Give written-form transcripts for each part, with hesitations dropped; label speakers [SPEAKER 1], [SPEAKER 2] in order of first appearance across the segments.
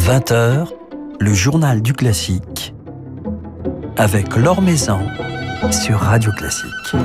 [SPEAKER 1] 20h, le journal du classique avec Laure Maison sur Radio Classique.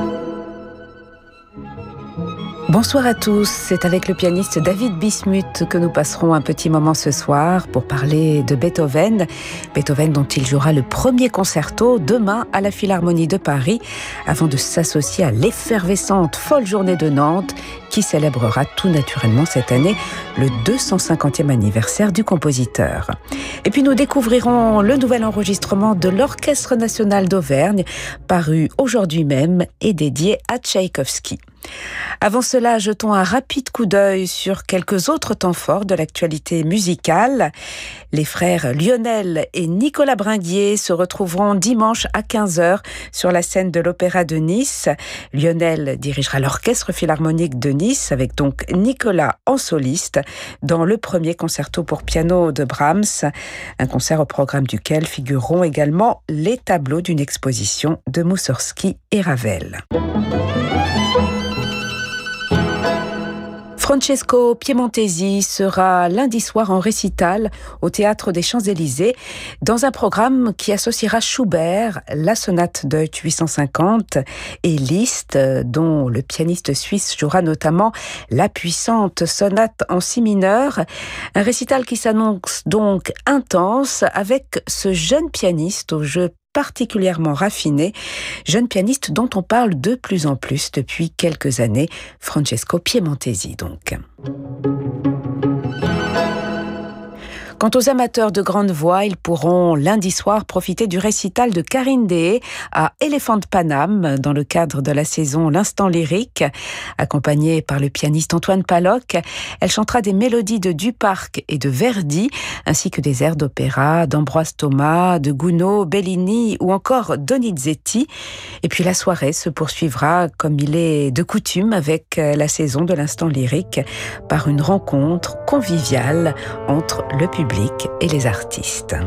[SPEAKER 2] Bonsoir à tous, c'est avec le pianiste David Bismuth que nous passerons un petit moment ce soir pour parler de Beethoven. Beethoven dont il jouera le premier concerto demain à la Philharmonie de Paris avant de s'associer à l'effervescente Folle Journée de Nantes qui célébrera tout naturellement cette année le 250e anniversaire du compositeur. Et puis nous découvrirons le nouvel enregistrement de l'Orchestre national d'Auvergne paru aujourd'hui même et dédié à Tchaïkovski. Avant cela, jetons un rapide coup d'œil sur quelques autres temps forts de l'actualité musicale. Les frères Lionel et Nicolas Bringuier se retrouveront dimanche à 15h sur la scène de l'Opéra de Nice. Lionel dirigera l'Orchestre philharmonique de Nice avec donc Nicolas en soliste dans le premier concerto pour piano de Brahms, un concert au programme duquel figureront également les tableaux d'une exposition de Moussorgsky et Ravel. Francesco Piemontesi sera lundi soir en récital au Théâtre des Champs-Élysées dans un programme qui associera Schubert, la sonate Deutsch 850 et Liszt, dont le pianiste suisse jouera notamment la puissante sonate en si mineur. Un récital qui s'annonce donc intense avec ce jeune pianiste au jeu particulièrement raffiné, jeune pianiste dont on parle de plus en plus depuis quelques années, Francesco Piemontesi donc. Quant aux amateurs de grande voix, ils pourront lundi soir profiter du récital de Karine Deshaies à Elephant Paname dans le cadre de la saison L'Instant lyrique. Accompagnée par le pianiste Antoine Paloc, elle chantera des mélodies de Duparc et de Verdi, ainsi que des airs d'opéra d'Ambroise Thomas, de Gounod, Bellini ou encore Donizetti. Et puis la soirée se poursuivra comme il est de coutume avec la saison de l'Instant lyrique par une rencontre conviviale entre le public et les artistes.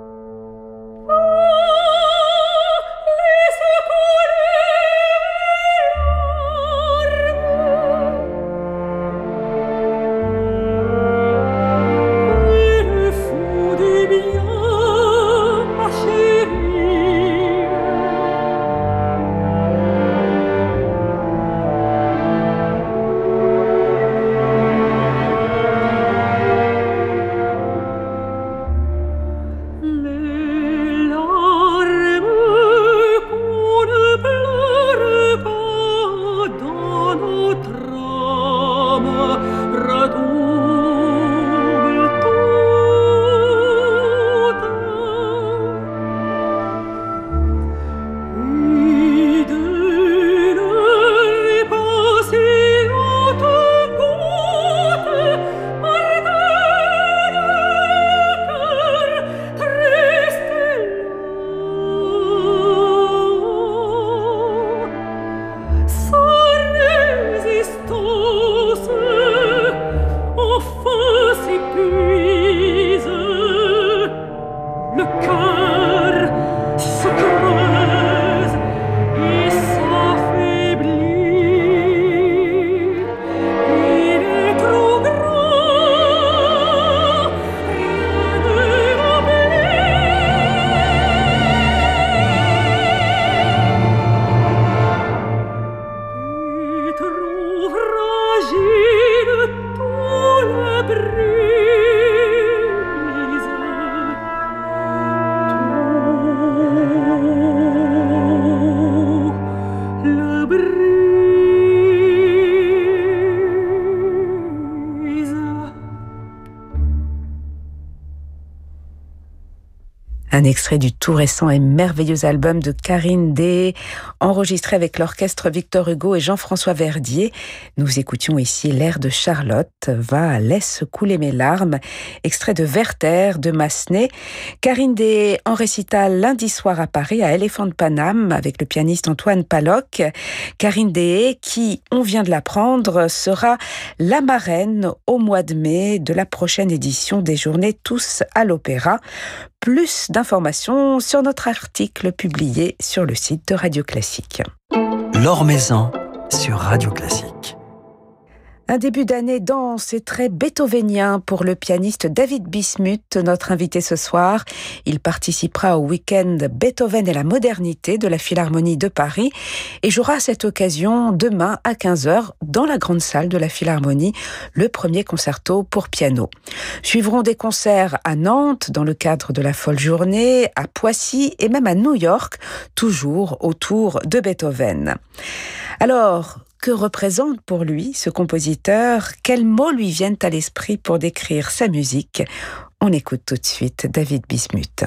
[SPEAKER 2] Un extrait du tout récent et merveilleux album de Karine Deshaies, enregistré avec l'orchestre Victor Hugo et Jean-François Verdier. Nous écoutions ici l'air de Charlotte, Va, laisse couler mes larmes, extrait de Werther de Massenet. Karine Deshaies en récital lundi soir à Paris, à Elephant Paname, avec le pianiste Antoine Paloc. Karine Deshaies, qui, on vient de l'apprendre, sera la marraine au mois de mai de la prochaine édition des Journées Tous à l'Opéra. Plus d'informations sur notre article publié sur le site de Radio Classique.
[SPEAKER 1] Laure Maison sur Radio Classique.
[SPEAKER 2] Un début d'année dense et très beethovenien pour le pianiste David Bismuth, notre invité ce soir. Il participera au week-end Beethoven et la modernité de la Philharmonie de Paris et jouera à cette occasion demain à 15h dans la grande salle de la Philharmonie, le premier concerto pour piano. Suivront des concerts à Nantes dans le cadre de la Folle Journée, à Poissy et même à New York, toujours autour de Beethoven. Alors, que représente pour lui ce compositeur? Quels mots lui viennent à l'esprit pour décrire sa musique? On écoute tout de suite David Bismuth.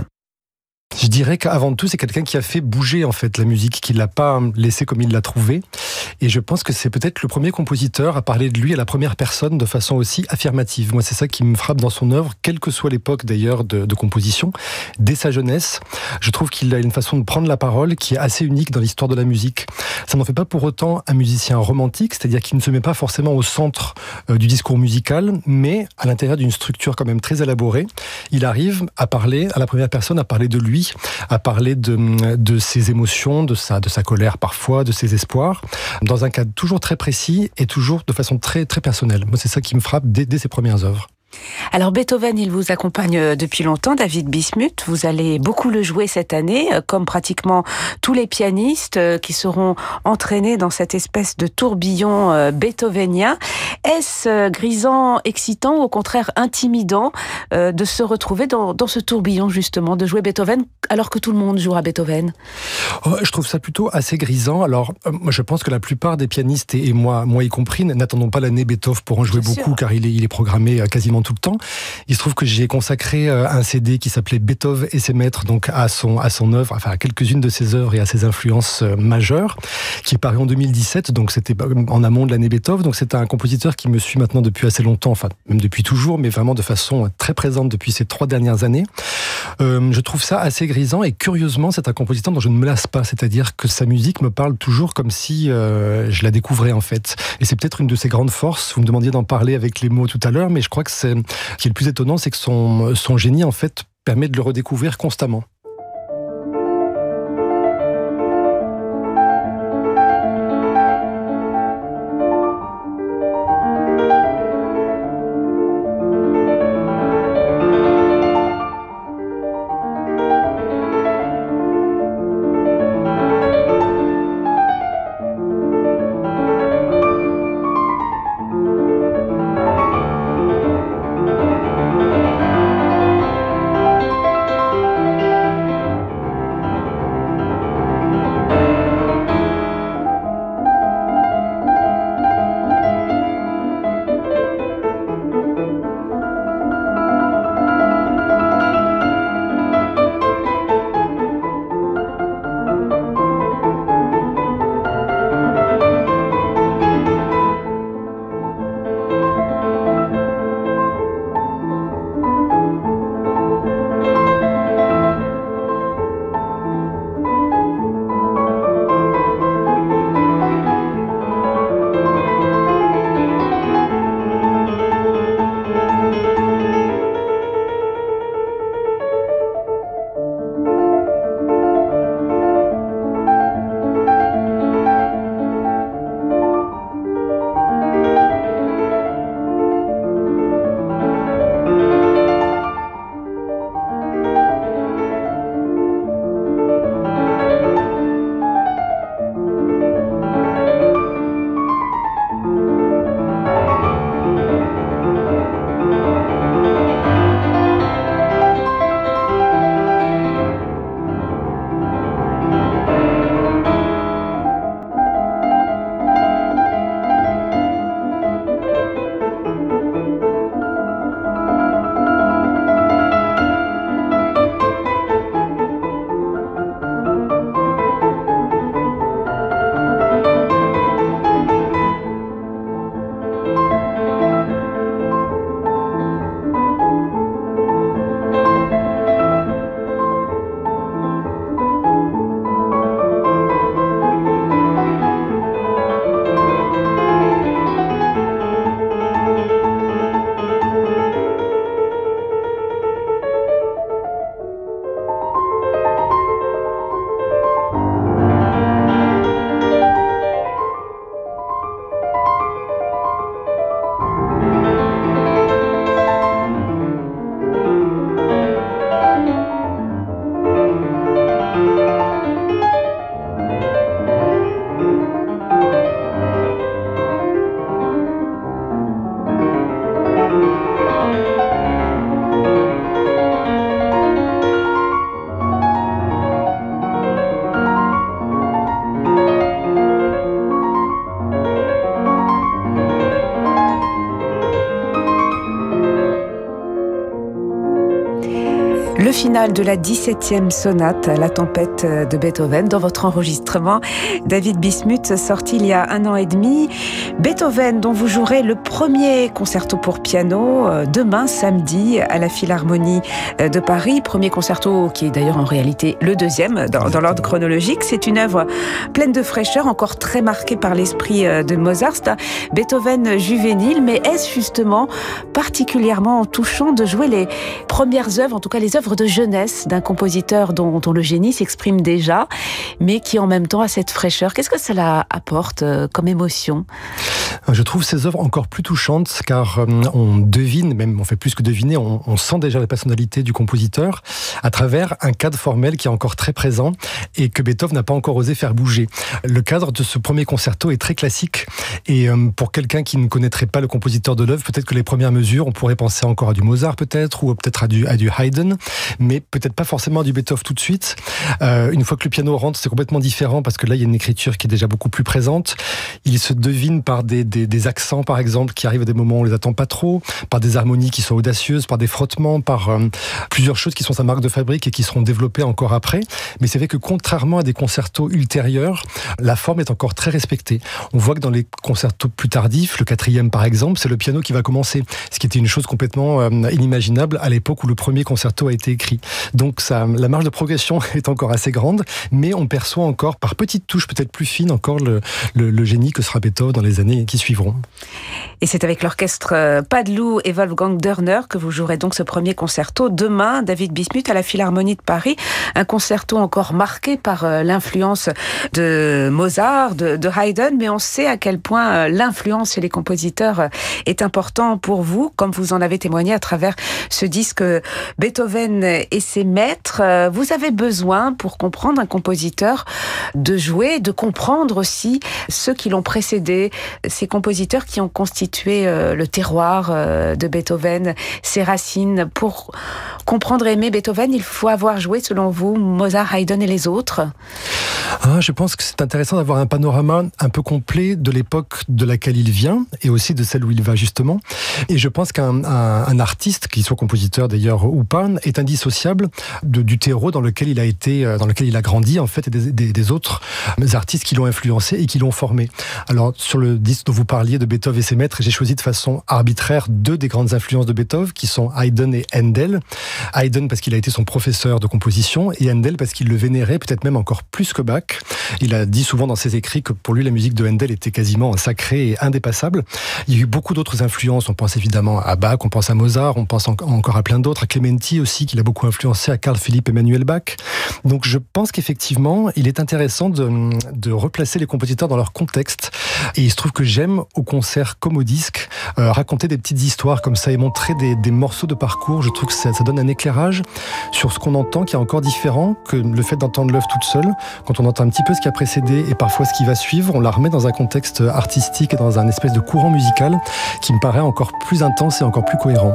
[SPEAKER 3] Je dirais qu'avant tout, c'est quelqu'un qui a fait bouger en fait la musique, qui l'a pas laissée comme il l'a trouvée. Et je pense que c'est peut-être le premier compositeur à parler de lui à la première personne de façon aussi affirmative. Moi, c'est ça qui me frappe dans son œuvre, quelle que soit l'époque d'ailleurs de composition. Dès sa jeunesse, je trouve qu'il a une façon de prendre la parole qui est assez unique dans l'histoire de la musique. Ça n'en fait pas pour autant un musicien romantique, c'est-à-dire qu'il ne se met pas forcément au centre du discours musical, mais à l'intérieur d'une structure quand même très élaborée, il arrive à parler à la première personne, à parler de lui, à parler de ses émotions, de sa colère parfois, de ses espoirs, dans un cadre toujours très précis et toujours de façon très, très personnelle. Moi, c'est ça qui me frappe dès ses premières œuvres.
[SPEAKER 2] Alors Beethoven, il vous accompagne depuis longtemps, David Bismuth. Vous allez beaucoup le jouer cette année, comme pratiquement tous les pianistes qui seront entraînés dans cette espèce de tourbillon beethovenien. Est-ce grisant, excitant ou au contraire intimidant de se retrouver dans ce tourbillon justement, de jouer Beethoven alors que tout le monde joue à Beethoven?
[SPEAKER 3] Je trouve ça plutôt assez grisant. Alors, moi, je pense que la plupart des pianistes, et moi y compris, n'attendons pas l'année Beethoven pour en jouer
[SPEAKER 2] Bien
[SPEAKER 3] beaucoup,
[SPEAKER 2] sûr.
[SPEAKER 3] car il est programmé quasiment tout le temps. Il se trouve que j'ai consacré un CD qui s'appelait Beethoven et ses maîtres, donc à son œuvre, enfin à quelques-unes de ses œuvres et à ses influences majeures, qui est paru en 2017, donc c'était en amont de l'année Beethoven. Donc c'est un compositeur qui me suit maintenant depuis assez longtemps, enfin même depuis toujours, mais vraiment de façon très présente depuis ces 3 dernières années. Je trouve ça assez grisant et curieusement, c'est un compositeur dont je ne me lasse pas, c'est-à-dire que sa musique me parle toujours comme si je la découvrais en fait. Et c'est peut-être une de ses grandes forces. Vous me demandiez d'en parler avec les mots tout à l'heure, mais je crois que ce qui est le plus étonnant, c'est que son génie en fait permet de le redécouvrir constamment.
[SPEAKER 2] Le final de la 17e sonate, La tempête de Beethoven, dans votre enregistrement, David Bismuth, sorti il y a 1 an et demi. Beethoven, dont vous jouerez le premier concerto pour piano demain, samedi, à la Philharmonie de Paris. Premier concerto qui est d'ailleurs en réalité le deuxième dans l'ordre chronologique. C'est une œuvre pleine de fraîcheur, encore très marquée par l'esprit de Mozart. C'est un Beethoven juvénile, mais est-ce justement particulièrement touchant de jouer les premières œuvres, en tout cas les œuvres de jeunesse d'un compositeur dont le génie s'exprime déjà, mais qui en même temps a cette fraîcheur. Qu'est-ce que cela apporte comme émotion ?
[SPEAKER 3] Je trouve ces œuvres encore plus touchantes car on devine, même on fait plus que deviner, on sent déjà la personnalité du compositeur à travers un cadre formel qui est encore très présent et que Beethoven n'a pas encore osé faire bouger. Le cadre de ce premier concerto est très classique et pour quelqu'un qui ne connaîtrait pas le compositeur de l'œuvre, peut-être que les premières mesures, on pourrait penser encore à du Mozart peut-être ou peut-être à du Haydn, mais peut-être pas forcément à du Beethoven tout de suite. Une fois que le piano rentre, c'est complètement différent parce que là, il y a une écriture qui est déjà beaucoup plus présente. Il se devine par des accents, par exemple, qui arrivent à des moments où on les attend pas trop, par des harmonies qui sont audacieuses, par des frottements, par plusieurs choses qui sont sa marque de fabrique et qui seront développées encore après. Mais c'est vrai que contrairement à des concertos ultérieurs, la forme est encore très respectée. On voit que dans les concertos plus tardifs, le 4e par exemple, c'est le piano qui va commencer, ce qui était une chose complètement inimaginable à l'époque où le premier concerto a été écrit. Donc la marge de progression est encore assez grande, mais on perçoit encore par petites touches peut-être plus fines encore le génie que sera Beethoven dans les années qui suivront.
[SPEAKER 2] Et c'est avec l'orchestre Padeloup et Wolfgang Dörner que vous jouerez donc ce premier concerto demain, David Bismuth, à la Philharmonie de Paris. Un concerto encore marqué par l'influence de Mozart, de Haydn, mais on sait à quel point l'influence chez les compositeurs est important pour vous, comme vous en avez témoigné à travers ce disque Beethoven et ses maîtres. Vous avez besoin, pour comprendre un compositeur, de jouer, de comprendre aussi ceux qui l'ont précédé, ces compositeurs qui ont constitué le terroir de Beethoven, ses racines. Pour comprendre et aimer Beethoven, il faut avoir joué, selon vous, Mozart, Haydn et les autres ?
[SPEAKER 3] Je pense que c'est intéressant d'avoir un panorama un peu complet de l'époque de laquelle il vient et aussi de celle où il va justement. Et je pense qu'un artiste, qu'il soit compositeur d'ailleurs ou pas, est indissociable du terreau dans lequel il a été, dans lequel il a grandi en fait, et des autres artistes qui l'ont influencé et qui l'ont formé. Alors sur le disque dont vous parliez de Beethoven et ses maîtres, j'ai choisi de façon arbitraire 2 des grandes influences de Beethoven qui sont Haydn et Handel. Haydn parce qu'il a été son professeur de composition et Handel parce qu'il le vénérait peut-être même encore plus que Bach. Il a dit souvent dans ses écrits que pour lui la musique de Handel était quasiment sacrée et indépassable. Il y a eu beaucoup d'autres influences, on pense évidemment à Bach, on pense à Mozart, on pense encore à plein d'autres, à Clementi aussi qui l'a beaucoup influencé, à Carl Philipp Emanuel Bach. Donc je pense qu'effectivement il est intéressant de replacer les compositeurs dans leur contexte et il se trouve que j'aime au concert comme au disque raconter des petites histoires comme ça et montrer des morceaux de parcours. Je trouve que ça donne un éclairage sur ce qu'on entend qui est encore différent que le fait d'entendre l'œuvre toute seule. Quand on entend un petit peu ce qui a précédé et parfois ce qui va suivre, on la remet dans un contexte artistique et dans un espèce de courant musical qui me paraît encore plus intense et encore plus cohérent.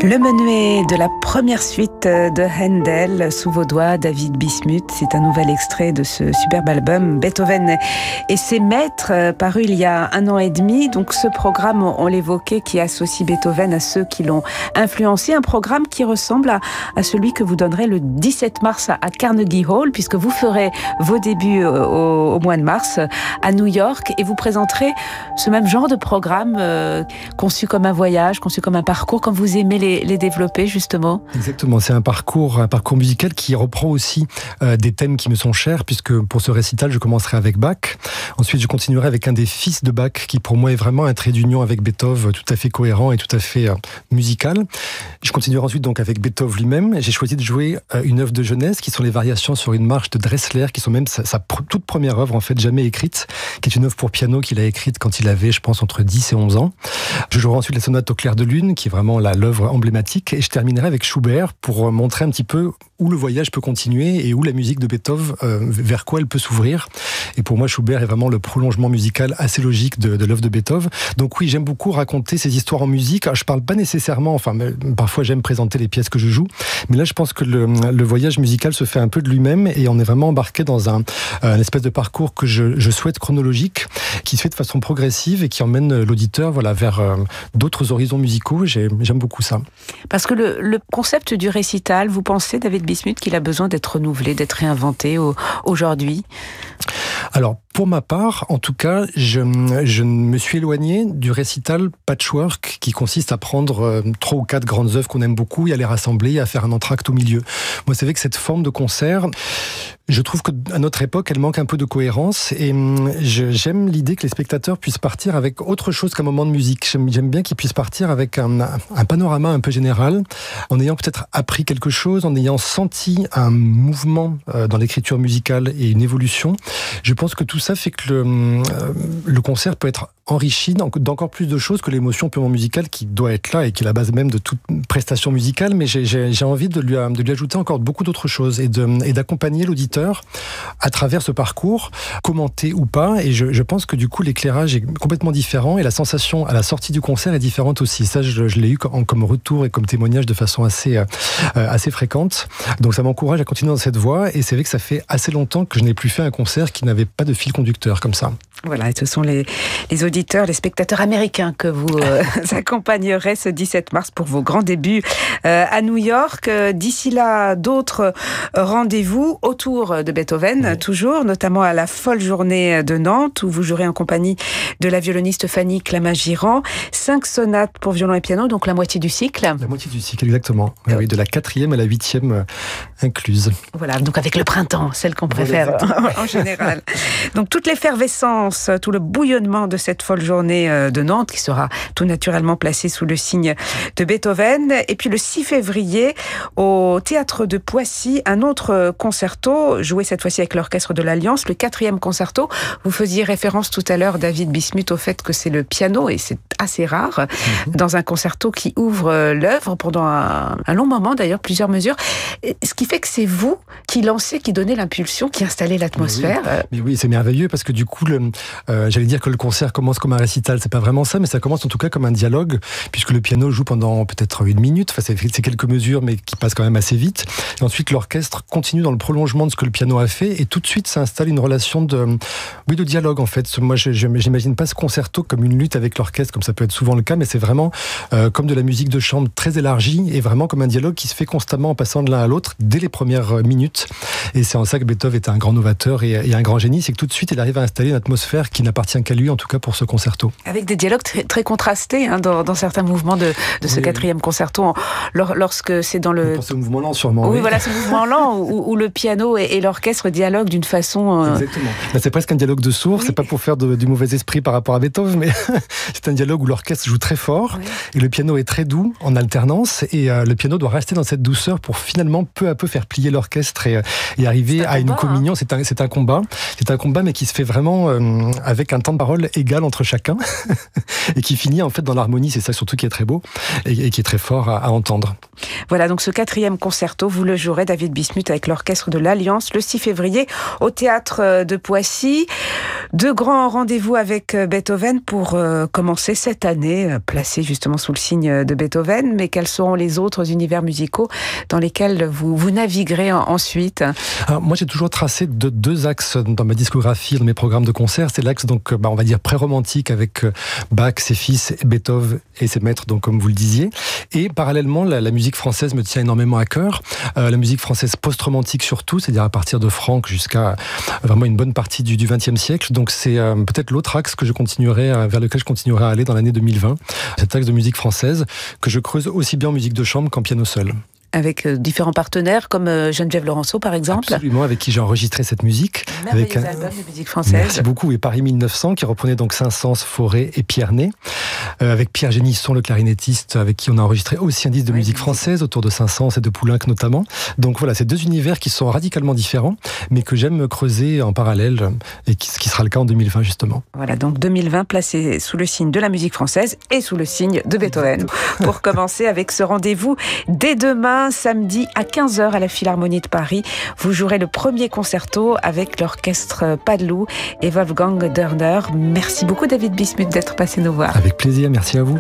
[SPEAKER 2] Le menuet de la première suite de Handel sous vos doigts, David Bismuth. C'est un nouvel extrait de ce superbe album Beethoven et ses maîtres, paru il y a 1 an et demi. Donc ce programme, on l'évoquait, qui associe Beethoven à ceux qui l'ont influencé. Un programme qui ressemble à celui que vous donnerez le 17 mars à Carnegie Hall, puisque vous ferez vos débuts au mois de mars à New York et vous présenterez ce même genre de programme conçu comme un voyage, conçu comme un parcours, comme vous aimez les développer justement.
[SPEAKER 3] Exactement, c'est un parcours musical qui reprend aussi des thèmes qui me sont chers, puisque pour ce récital, je commencerai avec Bach. Ensuite, je continuerai avec un des fils de Bach, qui pour moi est vraiment un trait d'union avec Beethoven, tout à fait cohérent et tout à fait musical. Je continuerai ensuite donc avec Beethoven lui-même. J'ai choisi de jouer une œuvre de jeunesse, qui sont les variations sur une marche de Dressler, qui sont même sa toute première œuvre, en fait, jamais écrite, qui est une œuvre pour piano qu'il a écrite quand il avait, je pense, entre 10 et 11 ans. Je jouerai ensuite la sonate au clair de lune, qui est vraiment l'œuvre emblématique, et je terminerai avec Schubert pour montrer un petit peu où le voyage peut continuer et où la musique de Beethoven, vers quoi elle peut s'ouvrir. Et pour moi, Schubert est vraiment le prolongement musical assez logique de l'œuvre de Beethoven. Donc oui, j'aime beaucoup raconter ces histoires en musique. Je parle pas nécessairement, parfois j'aime présenter les pièces que je joue, mais là je pense que le voyage musical se fait un peu de lui-même et on est vraiment embarqué dans un espèce de parcours que je souhaite chronologique, qui se fait de façon progressive et qui emmène l'auditeur vers d'autres horizons musicaux. J'aime beaucoup ça.
[SPEAKER 2] Parce que le concept du récital, vous pensez, David Bismuth, qu'il a besoin d'être renouvelé, d'être réinventé aujourd'hui ?
[SPEAKER 3] Alors, pour ma part, en tout cas, je me suis éloigné du récital patchwork qui consiste à prendre 3 ou 4 grandes œuvres qu'on aime beaucoup et à les rassembler et à faire un entracte au milieu. Moi, c'est vrai que cette forme de concert, je trouve qu'à notre époque, elle manque un peu de cohérence et j'aime l'idée que les spectateurs puissent partir avec autre chose qu'un moment de musique. J'aime bien qu'ils puissent partir avec un panorama un peu général, en ayant peut-être appris quelque chose, en ayant senti un mouvement dans l'écriture musicale et une évolution. Je pense que tout ça fait que le concert peut être enrichi d'encore plus de choses que l'émotion purement musicale qui doit être là et qui est la base même de toute prestation musicale, mais j'ai envie de lui ajouter encore beaucoup d'autres choses et d'accompagner l'auditeur à travers ce parcours, commenté ou pas, et je pense que du coup l'éclairage est complètement différent et la sensation à la sortie du concert est différente aussi. Ça, je l'ai eu comme retour et comme témoignage de façon assez fréquente. Donc ça m'encourage à continuer dans cette voie et c'est vrai que ça fait assez longtemps que je n'ai plus fait un concert qui n'avait pas de fil conducteur comme ça.
[SPEAKER 2] Voilà, et ce sont les auditeurs, les spectateurs américains que vous accompagnerez ce 17 mars pour vos grands débuts à New York. D'ici là, d'autres rendez-vous autour de Beethoven, toujours, notamment à la Folle Journée de Nantes, où vous jouerez en compagnie de la violoniste Fanny Clamas-Girand. 5 sonates pour violon et piano, donc la moitié du cycle.
[SPEAKER 3] La moitié du cycle, exactement. Oui, de la 4e à la 8e incluse.
[SPEAKER 2] Voilà, donc avec le printemps, celle qu'on préfère en général. Donc toute l'effervescence, tout le bouillonnement de cette Folle Journée de Nantes, qui sera tout naturellement placée sous le signe de Beethoven. Et puis le 6 février, au Théâtre de Poissy, un autre concerto, joué cette fois-ci avec l'Orchestre de l'Alliance, le 4e concerto. Vous faisiez référence tout à l'heure, David Bismuth, au fait que c'est le piano, et c'est assez rare, dans un concerto qui ouvre l'œuvre pendant un long moment, d'ailleurs, plusieurs mesures. Ce qui fait que c'est vous qui lancez, qui donnez l'impulsion, qui installez l'atmosphère.
[SPEAKER 3] Mais oui, c'est merveilleux, parce que du coup, j'allais dire que le concert commence comme un récital, c'est pas vraiment ça, mais ça commence en tout cas comme un dialogue, puisque le piano joue pendant peut-être 1 minute, c'est quelques mesures, mais qui passent quand même assez vite. Et ensuite, l'orchestre continue dans le prolongement de ce que le piano a fait, et tout de suite s'installe une relation de dialogue, en fait. Moi, j'imagine pas ce concerto comme une lutte avec l'orchestre, comme ça peut être souvent le cas, mais c'est vraiment comme de la musique de chambre très élargie, et vraiment comme un dialogue qui se fait constamment en passant de l'un à l'autre, dès les premières minutes. Et c'est en ça que Beethoven est un grand novateur et un grand génie, c'est que tout de suite, il arrive à installer une atmosphère qui n'appartient qu'à lui, en tout cas pour ce concerto.
[SPEAKER 2] Avec des dialogues très contrastés dans certains mouvements de ce 4e concerto, lorsque c'est dans le...
[SPEAKER 3] Vous pensez au mouvement lent, sûrement.
[SPEAKER 2] Oui, voilà, ce mouvement lent où le piano et l'orchestre dialoguent d'une façon...
[SPEAKER 3] Exactement. Là, c'est presque un dialogue de sourds, c'est pas pour faire du mauvais esprit par rapport à Beethoven, mais c'est un dialogue où l'orchestre joue très fort, et le piano est très doux, en alternance, et le piano doit rester dans cette douceur pour finalement peu à peu faire plier l'orchestre et arriver à une communion. C'est un combat, mais qui se fait vraiment avec un temps de parole égal entre chacun et qui finit en fait dans l'harmonie. C'est ça surtout qui est très beau et qui est très fort à entendre.
[SPEAKER 2] Voilà, donc ce 4e concerto, vous le jouerez, David Bismuth, avec l'Orchestre de l'Alliance, le 6 février au Théâtre de Poissy. 2 grands rendez-vous avec Beethoven pour commencer cette année, placée justement sous le signe de Beethoven, mais quels seront les autres univers musicaux dans lesquels vous naviguerez ensuite?
[SPEAKER 3] Alors, moi, j'ai toujours tracé deux axes dans ma discographie, dans mes programmes de concert. C'est l'axe, donc, on va dire pré-romantique avec Bach, ses fils, Beethoven et ses maîtres, donc, comme vous le disiez. Et parallèlement, la musique française me tient énormément à cœur. La musique française post-romantique surtout, c'est-à-dire à partir de Franck jusqu'à vraiment une bonne partie du XXe siècle. Donc c'est peut-être l'autre axe que vers lequel je continuerai à aller dans l'année 2020. Cet axe de musique française que je creuse aussi bien en musique de chambre qu'en piano seul.
[SPEAKER 2] Avec différents partenaires, comme Geneviève Laurenceau, par exemple.
[SPEAKER 3] Absolument, avec qui j'ai enregistré cette musique.
[SPEAKER 2] Avec un album de musique française.
[SPEAKER 3] Merci beaucoup. Et Paris 1900, qui reprenait donc Saint-Saëns, Fauré et Pierre Ney. Avec Pierre Génisson, le clarinettiste, avec qui on a enregistré aussi un disque de musique française, autour de Saint-Saëns et de Poulenc notamment. Donc voilà, c'est deux univers qui sont radicalement différents, mais que j'aime creuser en parallèle, et ce qui sera le cas en 2020, justement.
[SPEAKER 2] Voilà, donc 2020 placé sous le signe de la musique française et sous le signe de Beethoven. Pour commencer avec ce rendez-vous, dès demain, samedi à 15h à la Philharmonie de Paris, vous jouerez le premier concerto avec l'orchestre Padeloup et Wolfgang Dörner. Merci beaucoup David Bismuth d'être passé nous voir.
[SPEAKER 3] Avec plaisir, merci à vous.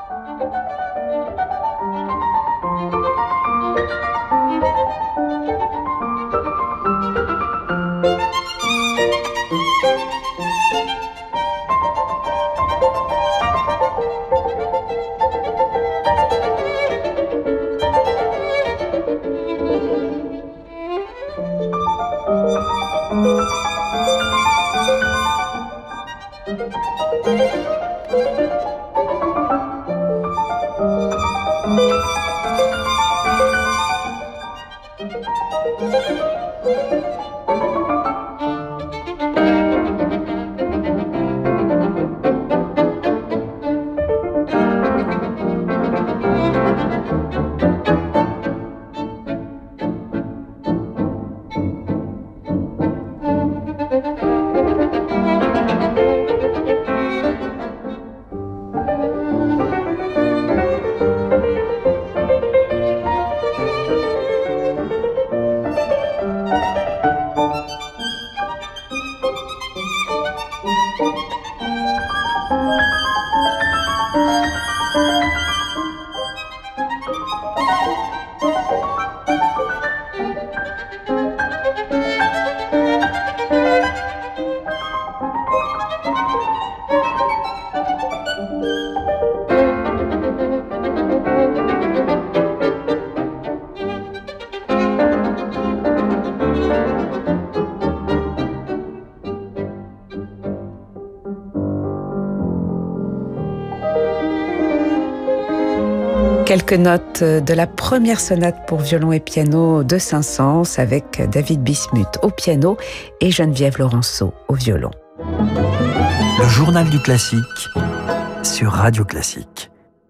[SPEAKER 2] Quelques notes de la première sonate pour violon et piano de Saint-Saëns avec David Bismuth au piano et Geneviève Laurenceau au violon.
[SPEAKER 1] Le journal du classique sur Radio Classique.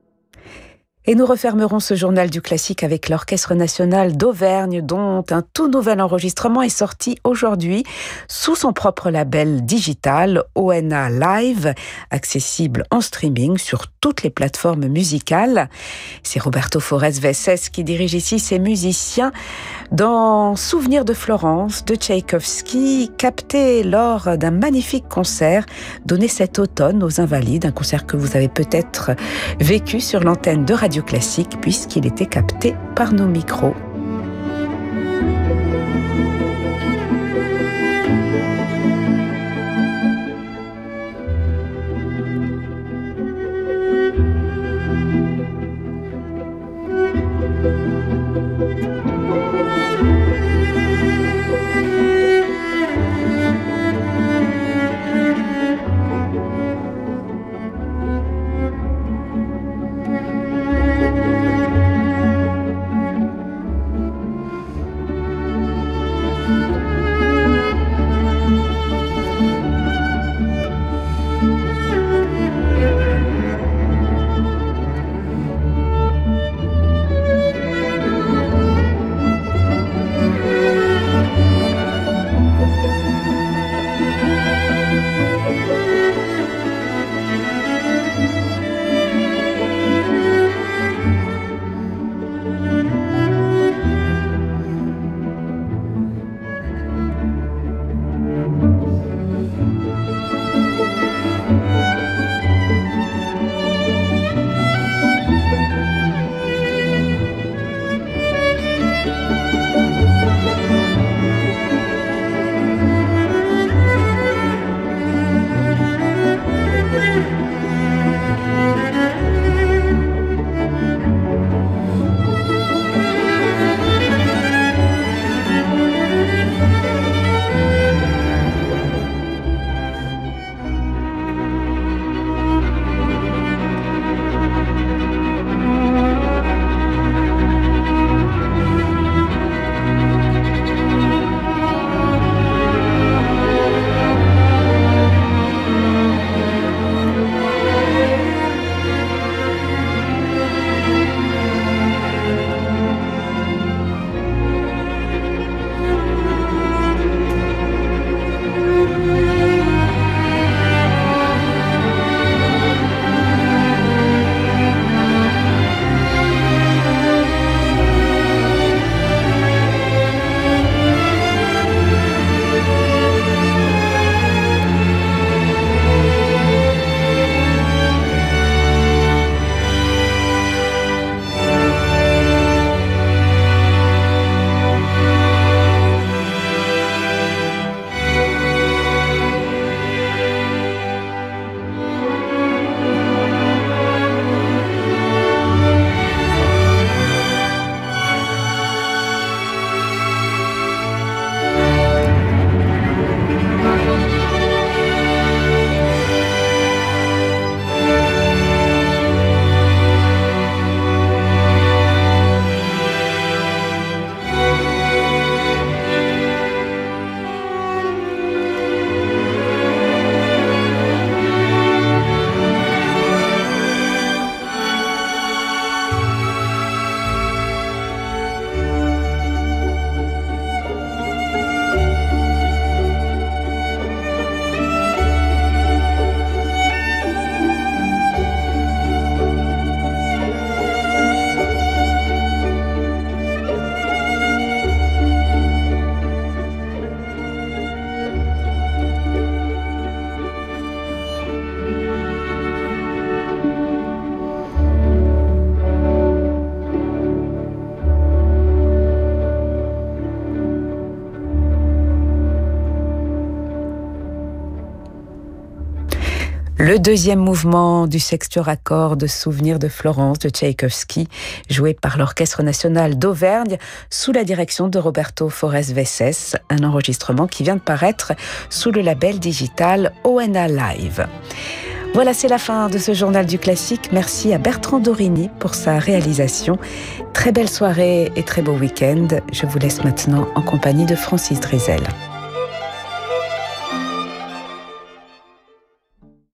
[SPEAKER 2] Et nous refermerons ce journal du classique avec l'Orchestre national d'Auvergne, dont un tout nouvel enregistrement est sorti aujourd'hui sous son propre label digital ONA Live, accessible en streaming sur toutes les plateformes musicales. C'est Roberto Forés Veses qui dirige ici ses musiciens dans Souvenir de Florence de Tchaïkovski, capté lors d'un magnifique concert donné cet automne aux Invalides, un concert que vous avez peut-être vécu sur l'antenne de Radio Classique puisqu'il était capté par nos micros. Le deuxième mouvement du sextuor à cordes Souvenir de Florence de Tchaïkovski, joué par l'Orchestre national d'Auvergne sous la direction de Roberto Forés Veces, un enregistrement qui vient de paraître sous le label digital ONA Live. Voilà, c'est la fin de ce journal du classique. Merci à Bertrand Dorini pour sa réalisation. Très belle soirée et très beau week-end. Je vous laisse maintenant en compagnie de Francis Drezel.